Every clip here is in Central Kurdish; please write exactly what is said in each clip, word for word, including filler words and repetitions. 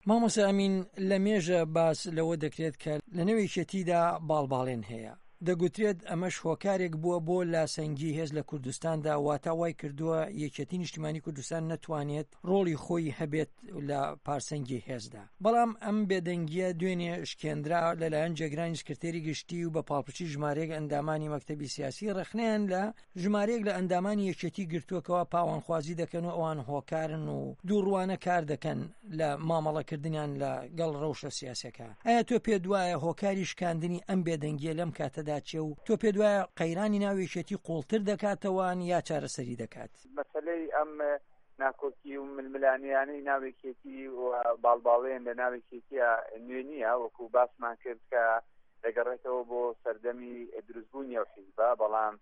مامۆستا ئەمین لە مێژە باس لەوە دەکرێت کە لە نێوێکێتیدا باڵباڵێن هەیە، دەگوترێت ئەمەش هۆکارێک بووە بۆ لاسەنگی هێز لە کوردستاندا، واتە وای کردووە یەکێتی نیشتیمانی کوردستان نەتوانێت ڕۆڵی خۆی هەبێت لە پارسەنگی هێزدا. بەڵام ئەم بێدەنگیە دوێنێ شکێنرا لەلایەن جێگرانی سکرتێری گشتی و بە پاڵپشتی ژمارەیەک ئەندامانی مەکتەبی سیاسی ڕخنیان لە ژمارەیەک لە ئەندامانی یەکێتی گرتووەکەوە پاوانخوازی دەکەن و ئەوان هۆکارن و دووڕوانە کار دەکەن لە مامەڵەکردنیان لە گەڵ ڕەوشە سیاسەکە. ئایا تۆ پێ دوایە هۆکاری شکاندنی ئەم بێدەنگیە لەم کاتەدا چێ و تۆ پێ دوایە قەیرانی ناوێکێتی قوڵتر دەکاتەوەن یا چارەسەری دەکات؟ مەسەلەی ئەم ناکۆکی و ململانیانەی ناوێکێتی و باڵباڵێن لە ناوێکێتیە نوێ نییە، وەکو باسمان کرد کە دەگەڕێتەوە بۆ سەردەمی دروستبوونی ئەو حیزبە، بەڵام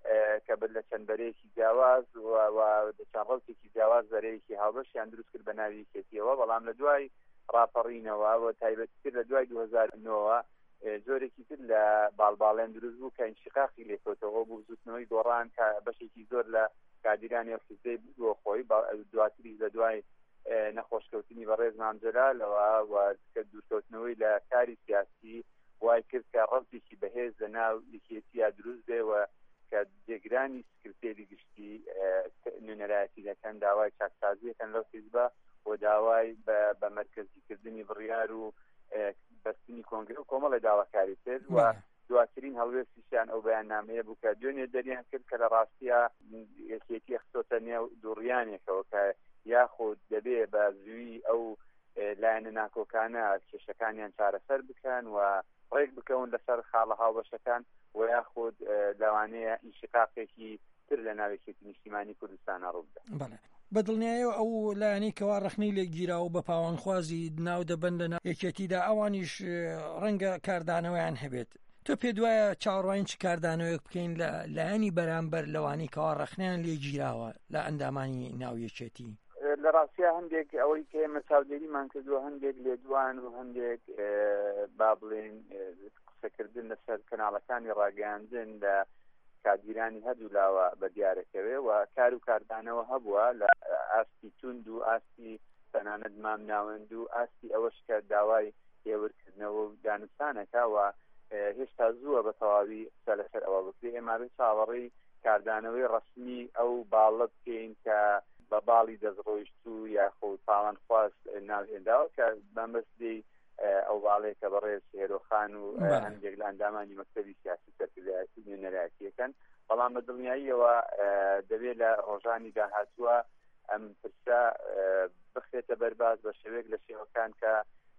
کە بر لە چەندبەرەیەکی جیاواز و چەند ڕەوتێکی جیاواز بەرەیەکی هاوبەشیان دروست کرد بە ناوێکێتیەوە، بەڵام لە دوای ڕاپەڕینەوە و تایبەتتر لە دوای دوو هەزار و نۆ زۆرێکی تر لە باڵباڵێن دروست بوو کە ئینشقاقی لێکۆتەوە بوو زوتنەوەی گۆڕان کە بەشێکی زۆر لە کادیرانی ئەو حیزبەی بووە خۆی دواتری لە دوای نەخۆشکەوتنی بەڕێز مامجەلالەوە و دوورکەوتنەوەی لە کاری سیاسی وای کرد کە ڕەوتێکی بەهێز لە ناو یەکێتیە دروست بێ و کە جێگرانی سکرتێری گشتی نوێنەرایەتی دەکەن داوای چاکسازیەکەن لەو حیزبە و داوای بە مەرکەزیکردنی بڕیار و بەستنی کۆنگرە و کۆمەڵی داواکاری کرد و دواترین هەڵوێستیشیان ئەو بەیاننامەیە بوو کە دوێنێ دەریان کرد کە لە ڕاستیە یەکێتی خستۆتە نێو دووڕیانێکەوە کە یاخود دەبێ بە زووی ئەو لایەنە ناکۆکانە کێشەکانیان چارەسەر بکەن و ڕێک بکەون لەسەر خاڵە هاوبەشەکان و یاخود لەوانەیە ئینشقاقێکی تر لە ناوێکێتی نیشتیمانی کوردستانە ڕووبدە. بەدڵنیایەوە ئەو لایەنەی کەوا ڕخنەی لێگیراوە بە پاوانخوازی ناو دەبەن لە یەکێتیدا ئەوانیش ڕەنگە کاردانەوەیان هەبێت. تۆ پێ دوایە چاوەڕوانی چ کاردانەوەیەک بکەین لە لایەنی بەرامبەر لەوانەی کەوا ڕخنیان لێگیراوە لە ئەندامانی ناو یەکێتی؟ لە ڕاستیە هەندێک ئەوەی کە ئێمە چاودێریمان کردووە هەندێک لێدوان و هەندێک با بڵێن قسەکردن لەسەر کەناڵەکانی ڕاگەیاندن لە کادیرانی هەردوو لاوە بە دیارەکەوێ و کار و کاردانەوە هەبووە لە ئاستی توند و ئاستی تەنانەت مام ناوەند و ئاستی ئەوەش کە داوای هێورکردنەوە و دانوستانەکە و هێشتا زووە بە تەواوی قسە لەسەر ئەوە بکرێ. ئێمە چاوەڕێی کاردانەوەی ڕسمی ئەو باڵە بکەین کە بە باڵی دەستڕۆیشت و یاخود پاڵانخواست ناوهێنداوە کە بەمەستی ئەو باڵەیە کە بەڕێز هێرۆخان و هەندێک لە ئەندامانی مەکتەبی سیاسی سەرکردایەتی نوێنەرایەتیەکەن، بەڵام بە دڵنیاییەوە دەبێت لە ڕۆژانی داهاتووە ئەم پرسە بخرێتە بەرباز بە شێوەیەک لە شێوەکان کە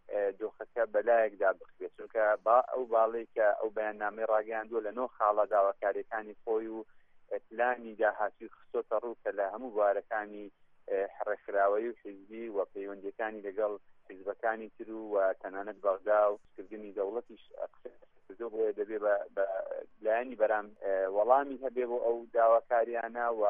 دۆخەکە بەلایەکدا بخرێت، چونکە با ئەو باڵەی کە ئەو بەیاننامەی ڕاگەیاندووە لە نۆ خاڵە داواکاریەکانی خۆی و پلانی داهاتووی خستۆتە ڕوو کە لە هەموو بوارەکانی حڕێکخراوەی و حیزبی و پەیوەندیەکانی لەگەڵ حیزبەکانی تر و تەنانەت بەغدا و سکردنی دەوڵەتیش قسە بۆیە دەبێ بە لایەنی بەرام وەڵامی هەبێ بۆ ئەو داواکاریانە و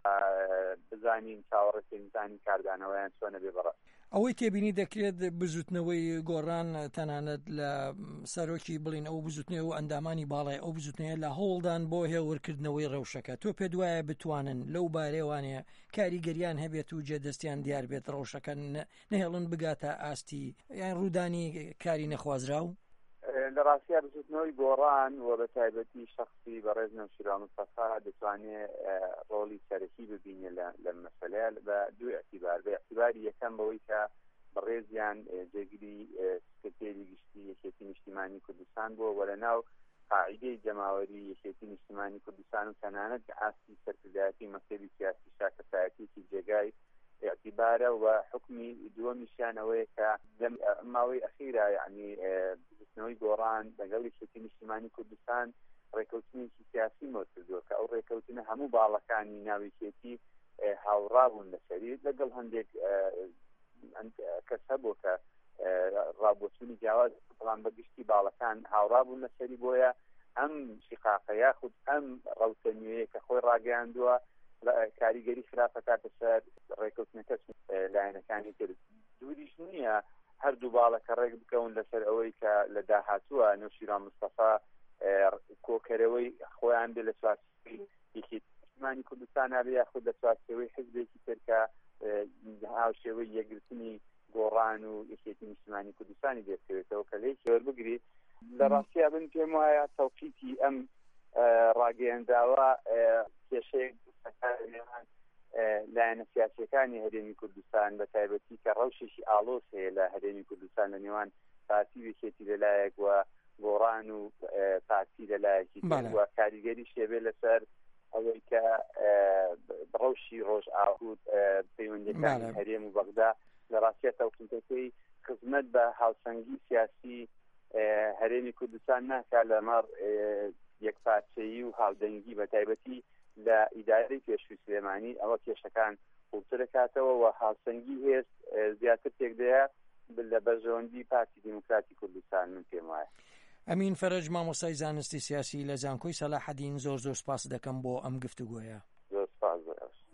بزانین چاوەڕێکردنی کاردانەوەیان چۆنە بێ بەڕاست. ئەوەی تێبینی دەکرێت بزوتنەوەی گۆڕان تەنانەت لە سەرۆکی بڵین ئەو بزوتنەوە و ئەندامانی باڵای ئەو بزوتنەیە لە هەوڵدان بۆ هێورکردنەوەی ڕەوشەکە. تۆ پێ دوایە بتوانن لەو بارێوانەیە کاریگەریان هەبێت و جێدەستیان دیار بێت ڕەوشەکە نەهێڵن بگاتە ئاستی یان ڕوودانی کاری نەخوازراو؟ لە ڕاستیە بزوتنەوەی گۆڕان و بە تایبەتی شخصی بەڕێز نەوشیران مستەفا دەتوانێت ڕۆڵی سەرەکی ببینێ لە مەسەلەیە بە دوو ئەعتیبار. بە ئەعتیباری یەکەم بەوەی کە بەڕێزیان جێگیری سکرتێری گشتی یەکێتی نیشتیمانی کوردستان بووە و لەناو قاعیدەی جەماوەری یەکێتی نیشتیمانی کوردستان و تەنانەت ئاستی سەرکردایەتی مەکتەبی سیاسی شاکەسایەتیی جێگای اعتبارە و حکمی دووەمیشیان ئەوەیە کە لەم ماوەی ئەخیرە یعنی بزوتنەوەی گۆڕان لەگەڵ یەکێتی نیشتیمانی کوردستان ڕێکەوتنێکی سیاسی مۆکردووە کە ئەو ڕێکەوتنە هەموو باڵەکانی ناویکێتی هاوڕابوون لەسەری لەگەڵ هەندێک کەس هەبوو کە ڕابۆچوونی جیاواز بەڵام بەگشتی باڵەکان هاوڕابوون لەسەری بۆیە ئەم شقاقە یاخود ئەم ڕەوتە نوێیە کە خۆی ڕاگەیاندووە کاریگەری خراپە کاتە سەر ڕێکەوتنەکە لایەنەکانی تر. دووریش نییە هەردوو باڵەکە ڕێک بکەون لەسەر ئەوەی کە لە داهاتووە نەوشیران مستەفا کۆکەرەوەی خۆیان بێ لە چوارچێوەی یەکێتی نیشتیمانی کوردستان هەبێ یاخود لە چوارچێوەی حیزبێکی تر کە هاوشێوەی یەکگرتنی گۆڕان و یەکێتی نیشتیمانی کوردستانی دێتەوێتەوە کە لێی وەربگریت لە ڕاستیا بن پێم وایە تەوقیتی ئەم ڕاگەیەنداوە کێشەیەک نێوان لایەنە سیاسیەکانی هەرێمی کوردستان بە تایبەتی کە ڕەوشێکی ئاڵۆز هەیە لە هەرێمی کوردستان لە نێوان پارتی وێکێتی لەلایەک وە گۆڕان و پارتی لەلایەکی وە کاریگەری شێبێ لەسەر ئەوەی کە ڕەوشی ڕۆژ ئاهود پەیوەندیەکانی هەرێم و بەغدا لە ڕاستیە تەوقیتەکەی خزمەت بە هاوسەنگی سیاسی هەرێمی کوردستان ناکات لەمەڕ یەکپارچەیی و هاودەنگی بە تایبەتی لە ئیدارەی پێشووی سلێمانی ئەوە کێشەکان خوبتر دەکاتەوە و هاوسەنگی هێست زیاتر تێکدەیە لە بەرژەوەندی پارتی دیموکراتی کوردستان من پێم وایە. ئەمین فەرەج مامۆستای زانستی سیاسی لە زانکۆی سەلاحەدین زۆر زۆر سپاس دەکەم بۆ ئەم گفتوگۆیە.